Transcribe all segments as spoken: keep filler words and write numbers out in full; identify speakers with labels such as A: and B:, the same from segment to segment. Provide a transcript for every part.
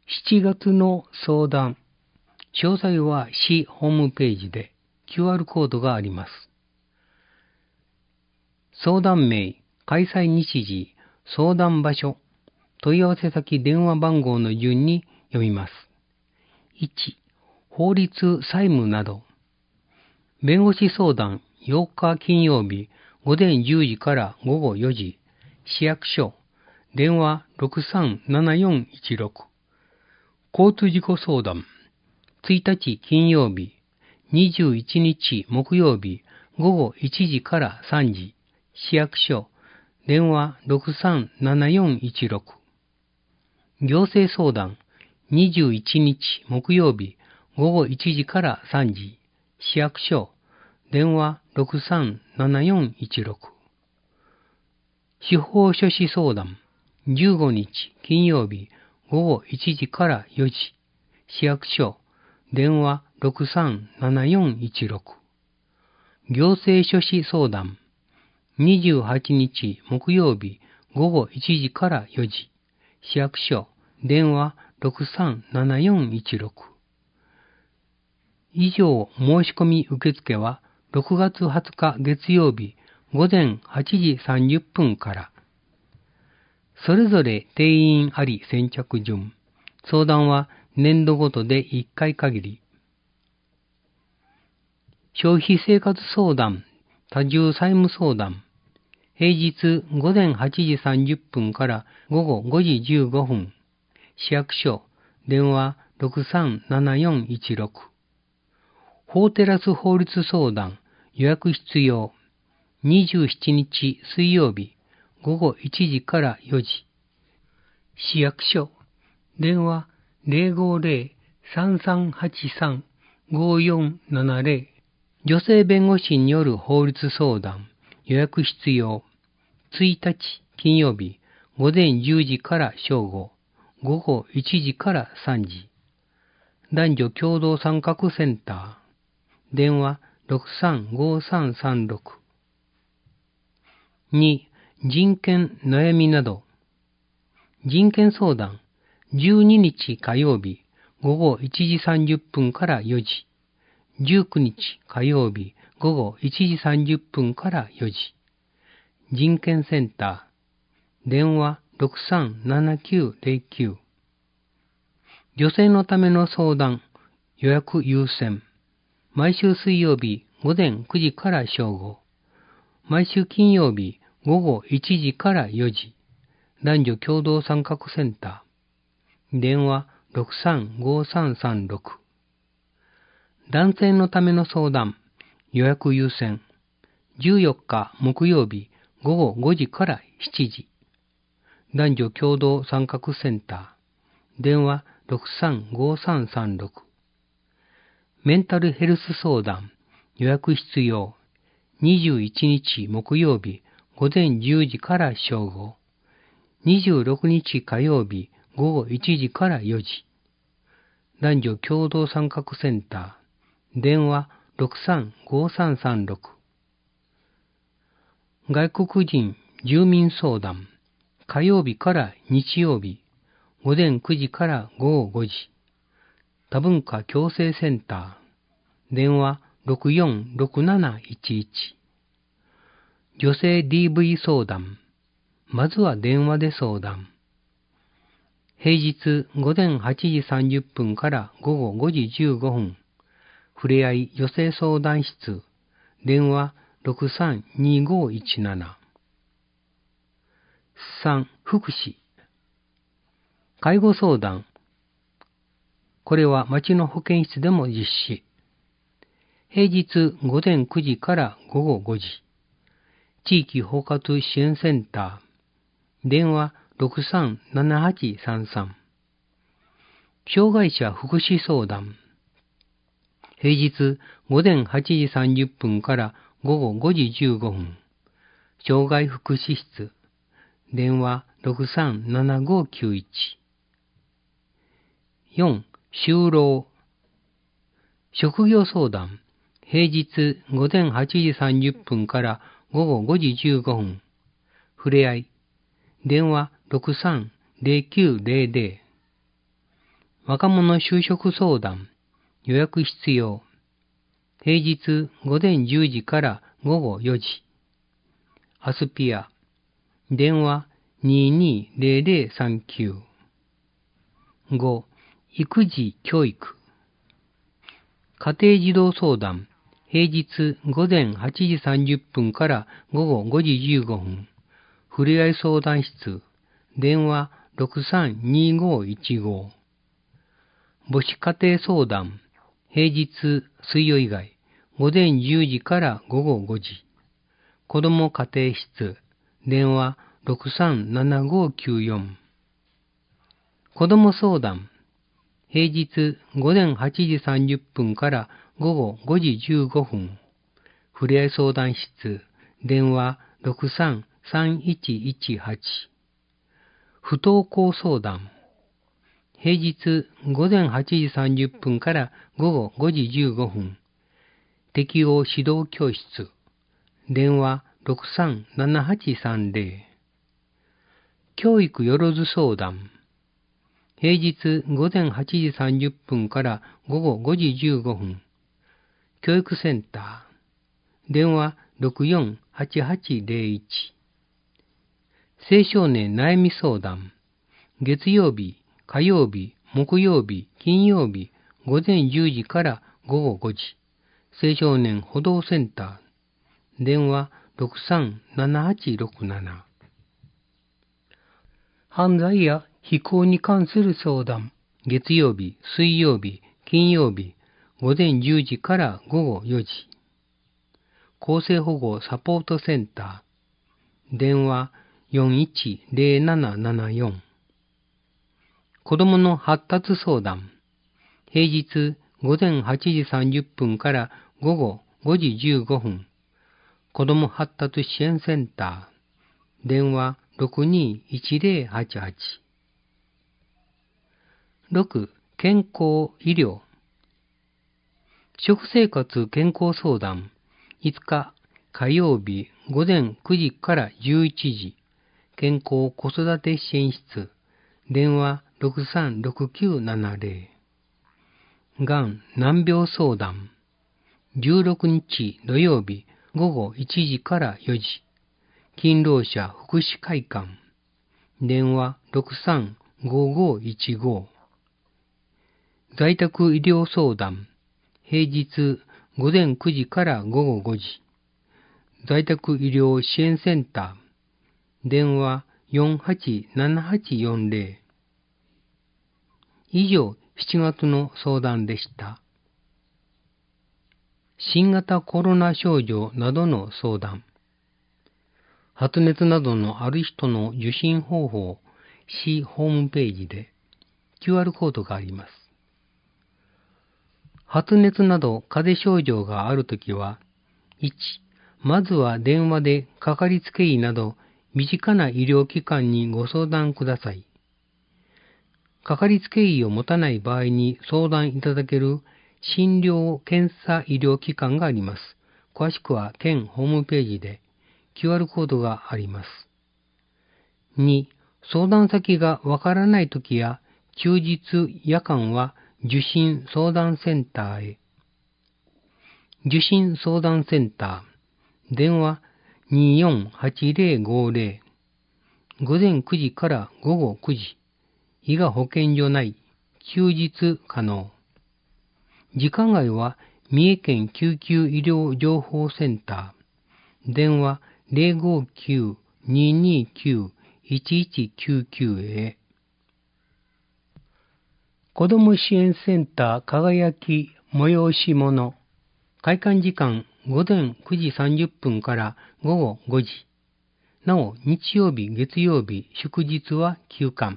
A: しちがつの相談。詳細は市ホームページで キューアール コードがあります。相談名、開催日時、相談場所、問い合わせ先電話番号の順に読みます。いち、法律債務など。弁護士相談よっか金曜日午前じゅうじから午後よじ、市役所、電話 ろくさんななよんいちろく。交通事故相談ついたち金曜日、にじゅういちにち木曜日午後いちじからさんじ、市役所、電話 ろくさんななよんいちろく。行政相談にじゅういちにち木曜日午後いちじからさんじ、市役所、電話 ろくさんななよんいちろく。司法書士相談じゅうごにち金曜日午後いちじからよじ、市役所、電話 ろくさんななよんいちろく。行政書士相談にじゅうはちにち木曜日午後いちじからよじ、市役所、電話 ろくさんななよんいちろく。以上申し込み受付はろくがつはつか月曜日午前はちじさんじゅっぷんから。それぞれ定員あり先着順。相談は年度ごとでいっかい限り。消費生活相談、多重債務相談。平日午前はちじさんじゅっぷんから午後ごじじゅうごふん。市役所、電話 ろくさんななよんいちろく。法テラス法律相談、予約必要。にじゅうしちにち水曜日、午後いちじからよじ。市役所、電話 ゼロごゼロ さんさんはちさん ごよんななゼロ。女性弁護士による法律相談、予約必要。ついたち金曜日、午前じゅうじから正午、午後いちじからさんじ。男女共同参画センター、電話 ろくさんごさんさんろく。に、人権悩みなど。人権相談、じゅうににち火曜日、午後いちじさんじゅっぷんからよじ。じゅうくにち火曜日、午後いちじさんじゅっぷんからよじ。人権センター、電話 ろくさんななきゅうゼロきゅう。女性のための相談、予約優先。毎週水曜日、午前くじから正午。毎週金曜日、午後いちじからよじ。男女共同参画センター。電話 ろくさんごさんさんろく。男性のための相談、予約優先。じゅうよっか木曜日、午後ごじからしちじ。男女共同参画センター。電話 ろくさんごさんさんろく。メンタルヘルス相談、予約必要。にじゅういちにち木曜日、午前じゅうじから正午。にじゅうろくにち火曜日、午後いちじからよじ。男女共同参画センター。電話 ろくさんごさんさんろく。外国人住民相談。火曜日から日曜日、午前くじから午後ごじ。多文化共生センター。電話 ろくよんろくなないちいち。女性 ディーブイ 相談。まずは電話で相談。平日午前はちじさんじゅっぷんから午後ごじじゅうごふん。ふれあい女性相談室。電話 ろくさんにごいちなな。さん. 福祉。介護相談。これは町の保健室でも実施。平日午前くじから午後ごじ。地域包括支援センター。電話 ろくさんななはちさんさん。障害者福祉相談。平日午前はちじさんじゅっぷんから午後ごじじゅうごふん。障害福祉室。電話 ろくさんななごきゅういち。よん. 就労。職業相談。平日午前はちじさんじゅっぷんから午後ごじじゅうごふん。ふれあい。電話 ろくさんゼロきゅうゼロゼロ。 若者就職相談、予約必要。平日午前じゅうじから午後よじ。アスピア。電話にーにーぜろぜろさんきゅう。ご. 育児教育。家庭児童相談、平日午前はちじさんじゅっぷんから午後ごじじゅうごふん。ふれあい相談室、電話ろくさんにーごーいちご。母子家庭相談、平日水曜以外、午前じゅうじから午後ごじ。子ども家庭室、電話ろくさんななごーきゅうよん。子ども相談、平日午前はちじさんじゅっぷんから午後ごじじゅうごふん。ふれあい相談室、電話ろくさんさんいちいちはち。不登校相談、平日午前はちじさんじゅっぷんから午後ごじじゅうごふん。適応指導教室、電話ろくさんななはちさんぜろ。教育よろず相談、平日午前はちじさんじゅっぷんから午後ごじじゅうごふん。教育センター、電話ろくよんはちはちぜろいち。青少年悩み相談、月曜日、火曜日、木曜日、金曜日、午前じゅうじから午後ごじ。青少年補導センター、電話ろくさんななはちろくなな。犯罪や非行に関する相談、月曜日、水曜日、金曜日、午前じゅうじから午後よじ。更生保護サポートセンター、電話よんいちぜろななななよん。子どもの発達相談、平日午前はちじさんじゅっぷんから午後ごじじゅうごふん。子ども発達支援センター、電話ろくにいちぜろはちはち。ろく. 健康医療。食生活健康相談、いつか火曜日午前くじからじゅういちじ。健康子育て支援室、電話ろくさんろくきゅうななぜろ。がん難病相談、じゅうろくにち土曜日午後いちじからよじ。勤労者福祉会館、電話ろくさんごごいちご。在宅医療相談、平日午前くじから午後ごじ。在宅医療支援センター、電話よんはちななはちよんぜろ。以上、しちがつの相談でした。新型コロナ症状などの相談。発熱などのある人の受診方法、市ホームページで キューアール コードがあります。発熱など風邪症状があるときは、いち. まずは電話でかかりつけ医など身近な医療機関にご相談ください。かかりつけ医を持たない場合に相談いただける診療検査医療機関があります。詳しくは県ホームページで キューアール コードがあります。に. 相談先がわからないときや休日夜間は受診相談センターへ。受診相談センター、電話によんはちぜろごぜろ。午前くじから午後くじ。伊賀保健所内、休日可能。時間外は三重県救急医療情報センター、電話ぜろごきゅう にーにーきゅう いちいちきゅうきゅう へ。子ども支援センター輝き催し物。開館時間午前くじさんじゅっぷんから午後ごじ。なお、日曜日、月曜日、祝日は休館。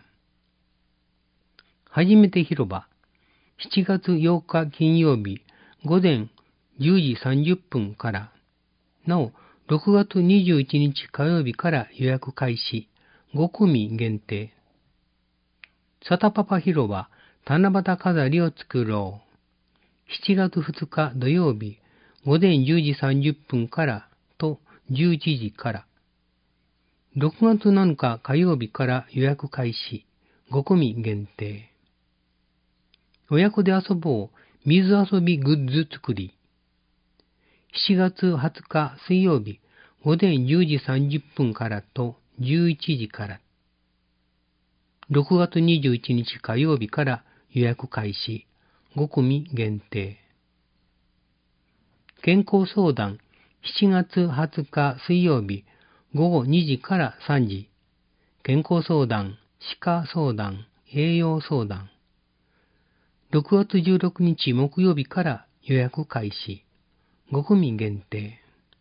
A: はじめて広場。しちがつようか金曜日、午前じゅうじさんじゅっぷんから。なお、ろくがつにじゅういちにち火曜日から予約開始。ごくみ限定。サタパパ広場、七夕飾りを作ろう。しちがつふつか土曜日、午前じゅうじさんじゅっぷんからとじゅういちじから。ろくがつなのか火曜日から予約開始。ごくみ限定。 親子で遊ぼう水遊びグッズ作り。しちがつはつか水曜日午前じゅうじさんじゅっぷんからとじゅういちじから。ろくがつにじゅういちにち火曜日から予約開始。ごくみ限定。健康相談しちがつはつか水曜日ごごにじからさんじ。健康相談、歯科相談、栄養相談。ろくがつじゅうろくにち木曜日から予約開始。ごくみ限定。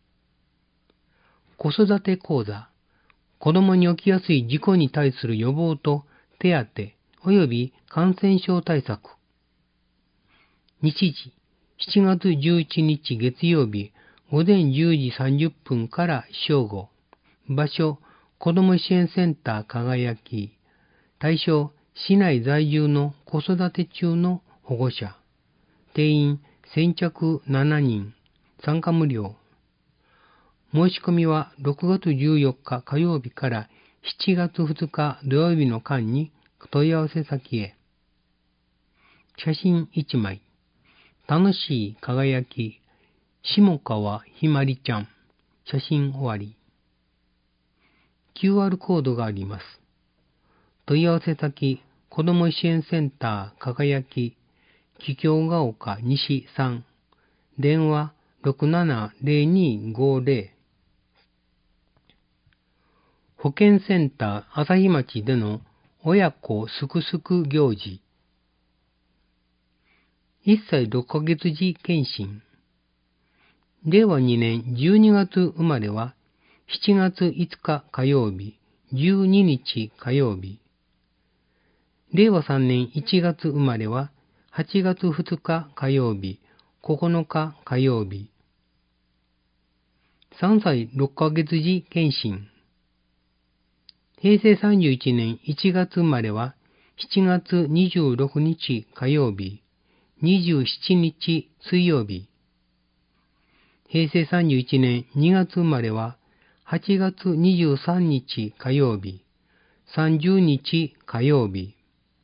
A: 子育て講座。子供に起きやすい事故に対する予防と手当及び感染症対策。日時、しちがつじゅういちにち月曜日午前じゅうじさんじゅっぷんから正午。場所、子ども支援センター輝き。対象、市内在住の子育て中の保護者。定員先着しちにん。参加無料。申し込みはろくがつじゅうよっか火曜日からしちがつふつか土曜日の間に問い合わせ先へ。写真いちまい。楽しい輝き。下川ひまりちゃん。写真終わり。キューアール コードがあります。問い合わせ先、子ども支援センター輝き、桔梗が丘西さん。電話ろくななゼロにごゼロ。保健センター朝日町での親子すくすく行事。いっさいろっかげつ児検診。れいわにねんじゅうにがつ生まれはしちがついつか火曜日、じゅうににち火曜日。れいわさんねんいちがつ生まれははちがつふつか火曜日、ここのか火曜日。さんさいろっかげつ児検診。へいせいさんじゅういちねんいちがつ生まれはしちがつにじゅうろくにち火曜日、にじゅうしちにち水曜日。へいせいさんじゅういちねんにがつ生まれははちがつにじゅうさんにち火曜日、さんじゅうにち火曜日。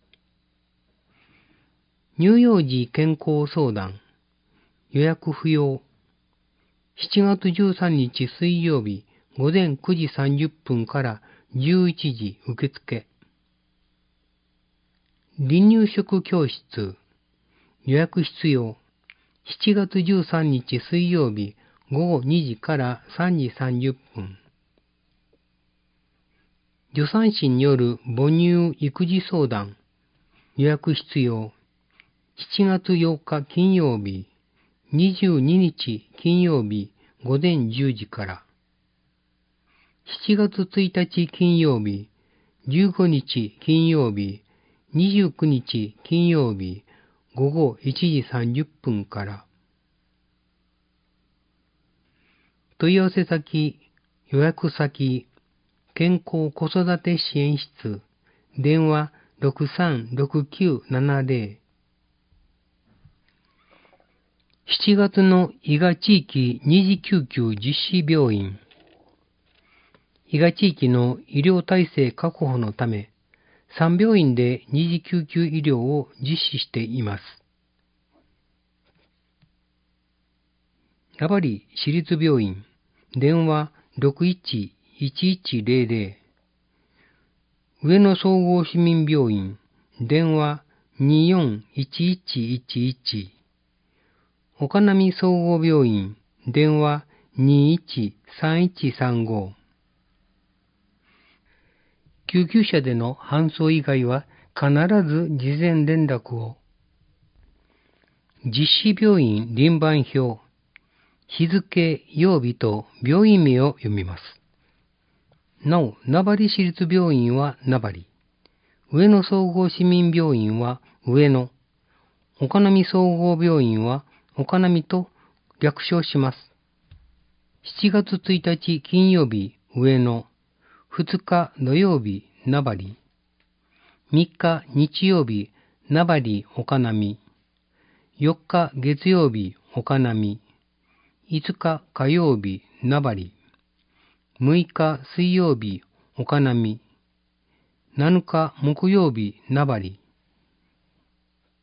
A: 乳幼児健康相談。予約不要。しちがつじゅうさんにち水曜日午前くじさんじゅっぷんからじゅういちじ受付。離乳食教室。予約必要。しちがつじゅうさんにち水曜日ごごにじからさんじさんじゅっぷん。助産師による母乳育児相談。予約必要。しちがつようか金曜日、にじゅうににち金曜日午前じゅうじから。しちがつついたち金曜日、じゅうごにち金曜日、にじゅうくにち金曜日ごごいちじさんじゅっぷんから。問い合わせ先、予約先、健康子育て支援室、電話ろくさんろくきゅうななゼロ。しちがつの伊賀地域二次救急実施病院。伊賀地域の医療体制確保のため、さんびょういんで二次救急医療を実施しています。名張市立病院、電話ろくいちいちいちゼロゼロ。上野総合市民病院、電話によんいちいちいちいち。岡波総合病院、電話にいちさんいちさんご。救急車での搬送以外は必ず事前連絡を。実施病院輪番表。日付、曜日と病院名を読みます。なお、名張市立病院は名張。上野総合市民病院は上野。岡波総合病院は岡波と略称します。しちがつついたち金曜日上野。ふつか土曜日名張。みっか日曜日名張岡波。よっか月曜日岡波。いつか火曜日名張。むいか水曜日岡波。なのか木曜日名張。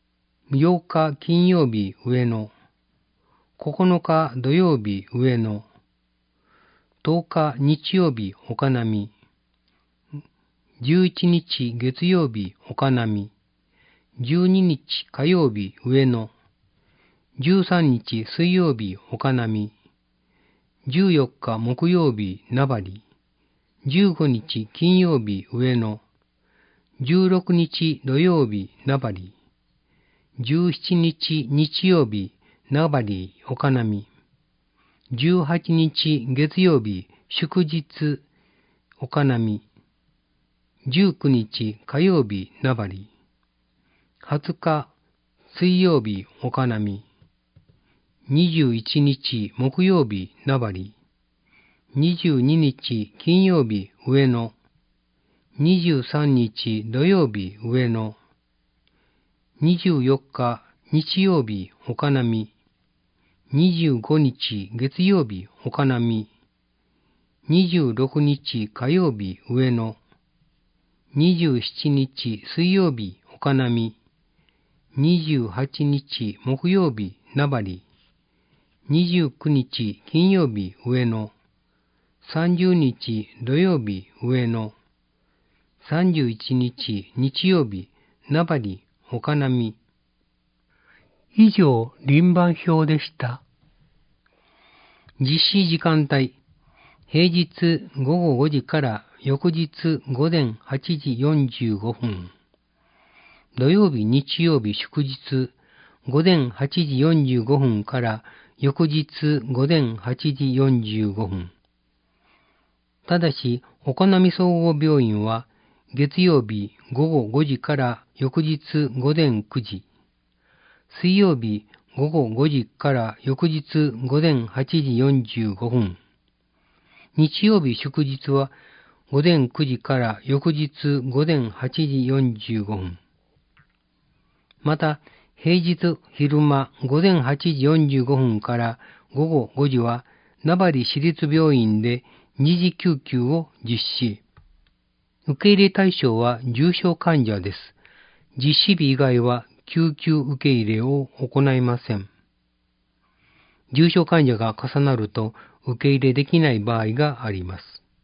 A: ようか金曜日上野、ここのか土曜日上野、とおか日曜日岡波、じゅういちにち月曜日岡波、じゅうににち火曜日上野、じゅうさんにち水曜日岡波、じゅうよっか木曜日名張、じゅうごにち金曜日上野、じゅうろくにち土曜日名張、じゅうしちにち日曜日名張岡波、じゅうはちにち月曜日祝日岡波、じゅうくにち火曜日名張、はつか水曜日岡波、にじゅういちにち木曜日名張、にじゅうににち金曜日上野、にじゅうさんにち土曜日上野、にじゅうよっか日曜日岡波、にじゅうごにち月曜日岡波、にじゅうろくにち火曜日上野、にじゅうしちにち水曜日岡波、にじゅうはちにち木曜日名張、にじゅうくにち金曜日上野、さんじゅうにち土曜日上野、さんじゅういちにち日曜日名張岡波。以上、輪番表でした。実施時間帯、平日ごごごじから翌日午前はちじよんじゅうごふん。土曜日、日曜日、祝日、午前はちじよんじゅうごふんから翌日午前はちじよんじゅうごふん。ただし、岡波総合病院は月曜日ごごごじから翌日午前くじ、水曜日ごごごじから翌日午前はちじよんじゅうごふん、日曜日祝日は午前くじから翌日午前はちじよんじゅうごふん。また、平日昼間午前はちじよんじゅうごふんからごごごじは名張市立病院で二次救急を実施。受け入れ対象は重症患者です。実施日以外は救急受け入れを行いません。重症患者が重なると受け入れできない場合があります。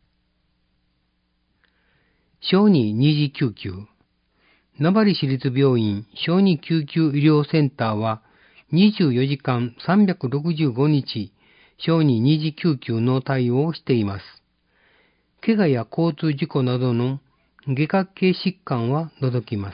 A: 小児二次救急。名張市立病院小児救急医療センターはにじゅうよじかんさんびゃくろくじゅうごにち小児二次救急の対応をしています。怪我や交通事故などの外角系疾患は除きます。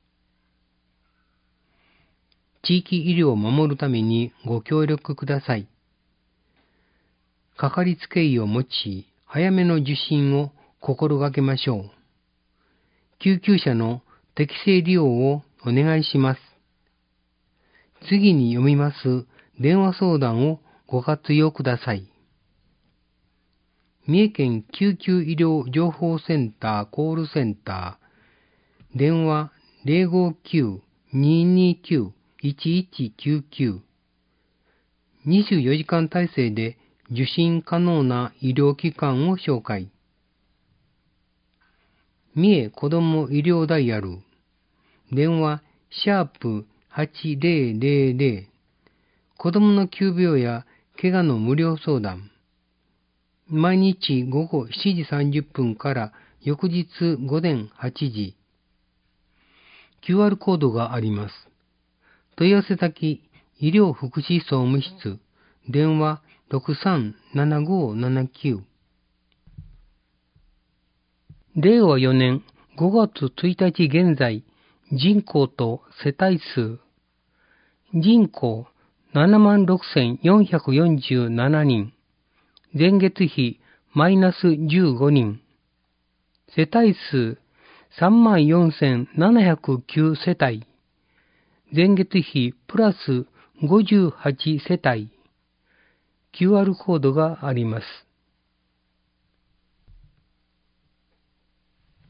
A: 地域医療を守るためにご協力ください。かかりつけ医を持ち、早めの受診を心がけましょう。救急車の適正利用をお願いします。次に読みます電話相談をご活用ください。三重県救急医療情報センターコールセンター、電話 ゼロごきゅう にーにーきゅう いちいちきゅうきゅう、にじゅうよじかん体制で受診可能な医療機関を紹介。三重子ども医療ダイヤル、電話シャープはちぜろぜろぜろ、子どもの急病や怪我の無料相談。毎日午後しちじさんじゅっぷんから翌日午前はちじ。キューアール コードがあります。問い合わせ先、医療福祉総務室、電話ろくさんななごななきゅう。れいわよねんごがつついたち現在、人口と世帯数。人口ななまんろくせんよんひゃくよんじゅうななにん。前月比マイナスじゅうごにん。世帯数さんまんよんせんななひゃくきゅう世帯。前月比プラスごじゅうはち世帯。キューアール コードがあります。